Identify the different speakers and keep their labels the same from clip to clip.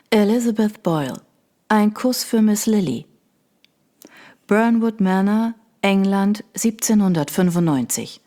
Speaker 1: Elizabeth Boyle. Ein Kuss für Miss Lily. Burnwood Manor, England, 1795.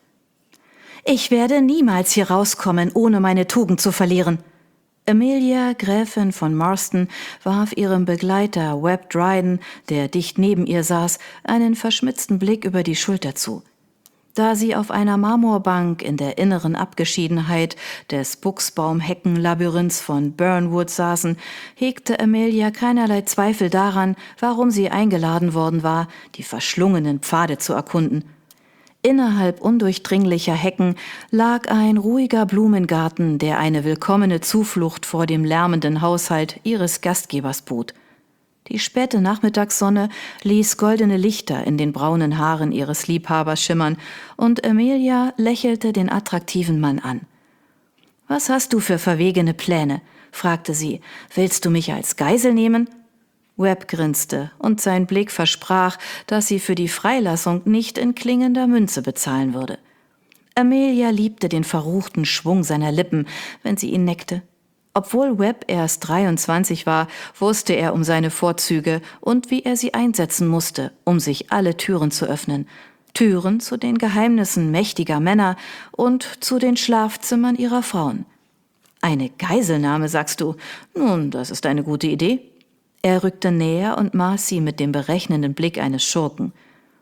Speaker 1: Ich werde niemals hier rauskommen, ohne meine Tugend zu verlieren. Amelia, Gräfin von Marston, warf ihrem Begleiter Webb Dryden, der dicht neben ihr saß, einen verschmitzten Blick über die Schulter zu. Da sie auf einer Marmorbank in der inneren Abgeschiedenheit des Buchsbaumheckenlabyrinths von Burnwood saßen, hegte Amelia keinerlei Zweifel daran, warum sie eingeladen worden war, die verschlungenen Pfade zu erkunden. Innerhalb undurchdringlicher Hecken lag ein ruhiger Blumengarten, der eine willkommene Zuflucht vor dem lärmenden Haushalt ihres Gastgebers bot. Die späte Nachmittagssonne ließ goldene Lichter in den braunen Haaren ihres Liebhabers schimmern, und Amelia lächelte den attraktiven Mann an. »Was hast du für verwegene Pläne?« fragte sie. »Willst du mich als Geisel nehmen?« Webb grinste, und sein Blick versprach, dass sie für die Freilassung nicht in klingender Münze bezahlen würde. Amelia liebte den verruchten Schwung seiner Lippen, wenn sie ihn neckte. Obwohl Webb erst 23 war, wusste er um seine Vorzüge und wie er sie einsetzen musste, um sich alle Türen zu öffnen. Türen zu den Geheimnissen mächtiger Männer und zu den Schlafzimmern ihrer Frauen. »Eine Geiselnahme, sagst du? Nun, das ist eine gute Idee.« Er rückte näher und maß sie mit dem berechnenden Blick eines Schurken.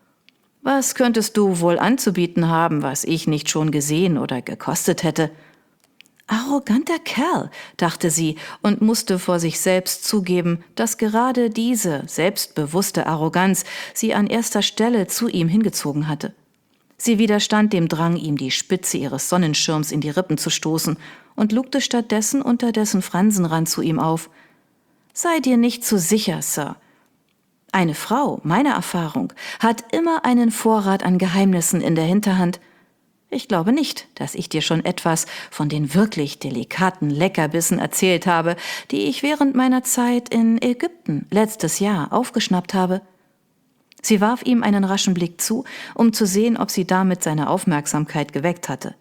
Speaker 1: »Was könntest du wohl anzubieten haben, was ich nicht schon gesehen oder gekostet hätte?« »Arroganter Kerl«, dachte sie und musste vor sich selbst zugeben, dass gerade diese selbstbewusste Arroganz sie an erster Stelle zu ihm hingezogen hatte. Sie widerstand dem Drang, ihm die Spitze ihres Sonnenschirms in die Rippen zu stoßen und lugte stattdessen unter dessen Fransenrand zu ihm auf. »Sei dir nicht zu sicher, Sir. Eine Frau, meiner Erfahrung, hat immer einen Vorrat an Geheimnissen in der Hinterhand. Ich glaube nicht, dass ich dir schon etwas von den wirklich delikaten Leckerbissen erzählt habe, die ich während meiner Zeit in Ägypten letztes Jahr aufgeschnappt habe.« Sie warf ihm einen raschen Blick zu, um zu sehen, ob sie damit seine Aufmerksamkeit geweckt hatte.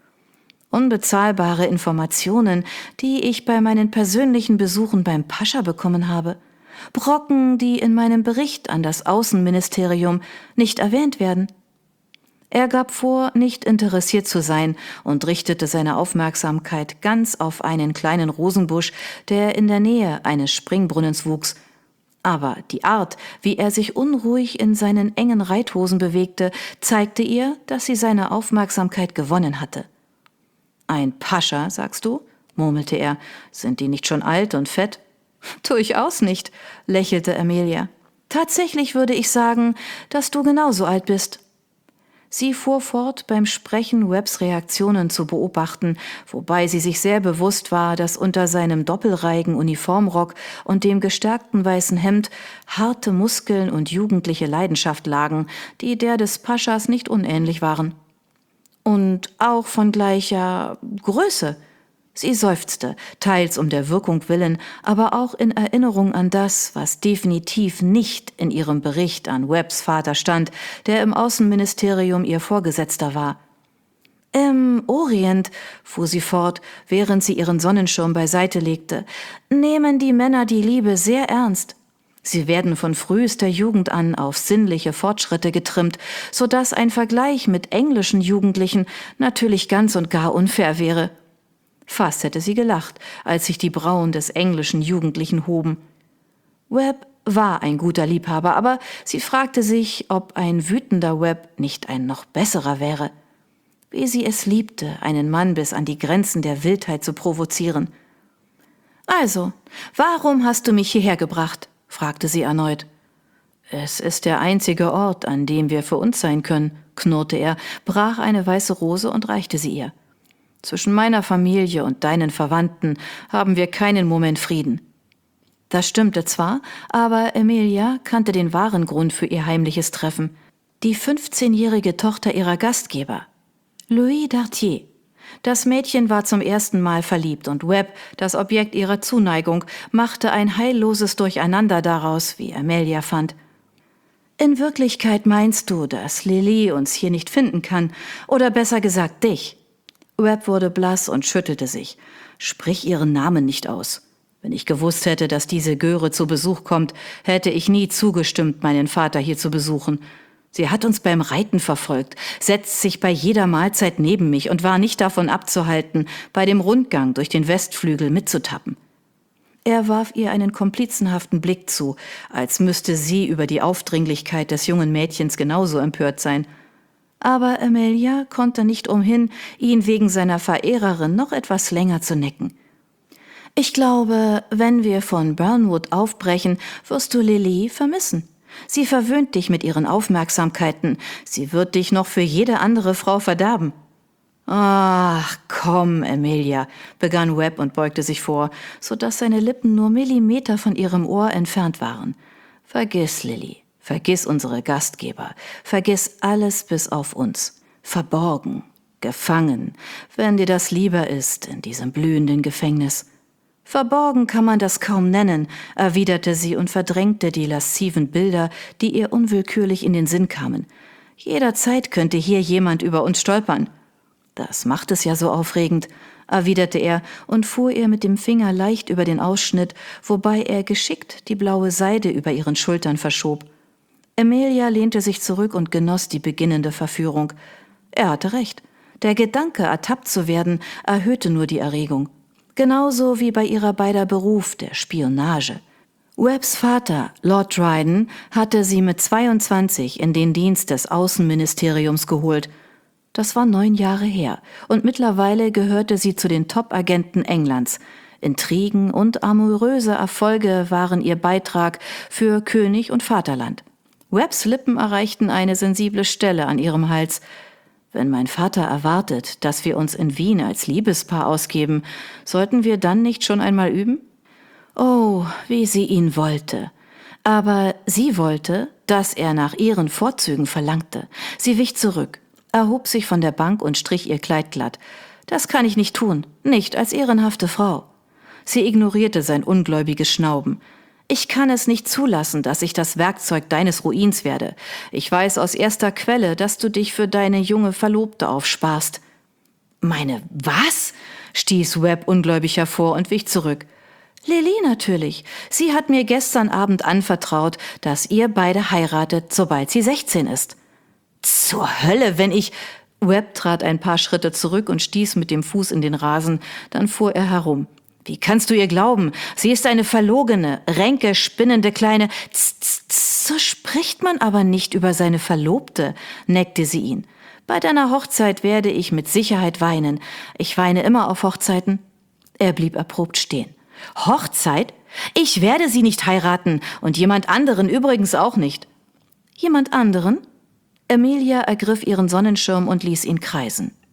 Speaker 1: »Unbezahlbare Informationen, die ich bei meinen persönlichen Besuchen beim Pascha bekommen habe. Brocken, die in meinem Bericht an das Außenministerium nicht erwähnt werden.« Er gab vor, nicht interessiert zu sein und richtete seine Aufmerksamkeit ganz auf einen kleinen Rosenbusch, der in der Nähe eines Springbrunnens wuchs. Aber die Art, wie er sich unruhig in seinen engen Reithosen bewegte, zeigte ihr, dass sie seine Aufmerksamkeit gewonnen hatte. »Ein Pascha, sagst du?« murmelte er. »Sind die nicht schon alt und fett?« »Durchaus nicht«, lächelte Amelia. »Tatsächlich würde ich sagen, dass du genauso alt bist.« Sie fuhr fort, beim Sprechen Webbs Reaktionen zu beobachten, wobei sie sich sehr bewusst war, dass unter seinem doppelreigen Uniformrock und dem gestärkten weißen Hemd harte Muskeln und jugendliche Leidenschaft lagen, die der des Paschas nicht unähnlich waren. Und auch von gleicher Größe. Sie seufzte, teils um der Wirkung willen, aber auch in Erinnerung an das, was definitiv nicht in ihrem Bericht an Webbs Vater stand, der im Außenministerium ihr Vorgesetzter war. »Im Orient«, fuhr sie fort, während sie ihren Sonnenschirm beiseite legte, »nehmen die Männer die Liebe sehr ernst. Sie werden von frühester Jugend an auf sinnliche Fortschritte getrimmt, so dass ein Vergleich mit englischen Jugendlichen natürlich ganz und gar unfair wäre.« Fast hätte sie gelacht, als sich die Brauen des englischen Jugendlichen hoben. Webb war ein guter Liebhaber, aber sie fragte sich, ob ein wütender Webb nicht ein noch besserer wäre. Wie sie es liebte, einen Mann bis an die Grenzen der Wildheit zu provozieren. »Also, warum hast du mich hierher gebracht?« fragte sie erneut. »Es ist der einzige Ort, an dem wir für uns sein können«, knurrte er, brach eine weiße Rose und reichte sie ihr. »Zwischen meiner Familie und deinen Verwandten haben wir keinen Moment Frieden.« Das stimmte zwar, aber Amelia kannte den wahren Grund für ihr heimliches Treffen. Die 15-jährige Tochter ihrer Gastgeber, Louis Dartier. Das Mädchen war zum ersten Mal verliebt und Webb, das Objekt ihrer Zuneigung, machte ein heilloses Durcheinander daraus, wie Amelia fand. »In Wirklichkeit meinst du, dass Lily uns hier nicht finden kann, oder besser gesagt dich?« Webb wurde blass und schüttelte sich. »Sprich ihren Namen nicht aus. Wenn ich gewusst hätte, dass diese Göre zu Besuch kommt, hätte ich nie zugestimmt, meinen Vater hier zu besuchen. Sie hat uns beim Reiten verfolgt, setzt sich bei jeder Mahlzeit neben mich und war nicht davon abzuhalten, bei dem Rundgang durch den Westflügel mitzutappen. Er warf ihr einen komplizenhaften Blick zu, als müsste sie über die Aufdringlichkeit des jungen Mädchens genauso empört sein. Aber Amelia konnte nicht umhin, ihn wegen seiner Verehrerin noch etwas länger zu necken. »Ich glaube, wenn wir von Burnwood aufbrechen, wirst du Lily vermissen. Sie verwöhnt dich mit ihren Aufmerksamkeiten. Sie wird dich noch für jede andere Frau verderben.« »Ach, komm, Amelia«, begann Webb und beugte sich vor, so dass seine Lippen nur Millimeter von ihrem Ohr entfernt waren. »Vergiss Lily, vergiss unsere Gastgeber, vergiss alles bis auf uns. Verborgen, gefangen, wenn dir das lieber ist, in diesem blühenden Gefängnis.« »Verborgen kann man das kaum nennen«, erwiderte sie und verdrängte die lasziven Bilder, die ihr unwillkürlich in den Sinn kamen. »Jederzeit könnte hier jemand über uns stolpern.« »Das macht es ja so aufregend«, erwiderte er und fuhr ihr mit dem Finger leicht über den Ausschnitt, wobei er geschickt die blaue Seide über ihren Schultern verschob. Amelia lehnte sich zurück und genoss die beginnende Verführung. Er hatte recht. Der Gedanke, ertappt zu werden, erhöhte nur die Erregung. Genauso wie bei ihrer beider Beruf, der Spionage. Webbs Vater, Lord Dryden, hatte sie mit 22 in den Dienst des Außenministeriums geholt. Das war 9 Jahre her und mittlerweile gehörte sie zu den Top-Agenten Englands. Intrigen und amouröse Erfolge waren ihr Beitrag für König und Vaterland. Webbs Lippen erreichten eine sensible Stelle an ihrem Hals. »Wenn mein Vater erwartet, dass wir uns in Wien als Liebespaar ausgeben, sollten wir dann nicht schon einmal üben?« Oh, wie sie ihn wollte. Aber sie wollte, dass er nach ihren Vorzügen verlangte. Sie wich zurück, erhob sich von der Bank und strich ihr Kleid glatt. »Das kann ich nicht tun, nicht als ehrenhafte Frau.« Sie ignorierte sein ungläubiges Schnauben. »Ich kann es nicht zulassen, dass ich das Werkzeug deines Ruins werde. Ich weiß aus erster Quelle, dass du dich für deine junge Verlobte aufsparst.« »Meine was?« stieß Webb ungläubig hervor und wich zurück. »Lily natürlich. Sie hat mir gestern Abend anvertraut, dass ihr beide heiratet, sobald sie 16 ist.« »Zur Hölle, wenn ich...« Webb trat ein paar Schritte zurück und stieß mit dem Fuß in den Rasen, dann fuhr er herum. »Wie kannst du ihr glauben? Sie ist eine verlogene, ränkespinnende kleine...« »So spricht man aber nicht über seine Verlobte«, neckte sie ihn. »Bei deiner Hochzeit werde ich mit Sicherheit weinen. Ich weine immer auf Hochzeiten.« Er blieb erprobt stehen. »Hochzeit? Ich werde sie nicht heiraten und jemand anderen übrigens auch nicht.« »Jemand anderen?« Amelia ergriff ihren Sonnenschirm und ließ ihn kreisen.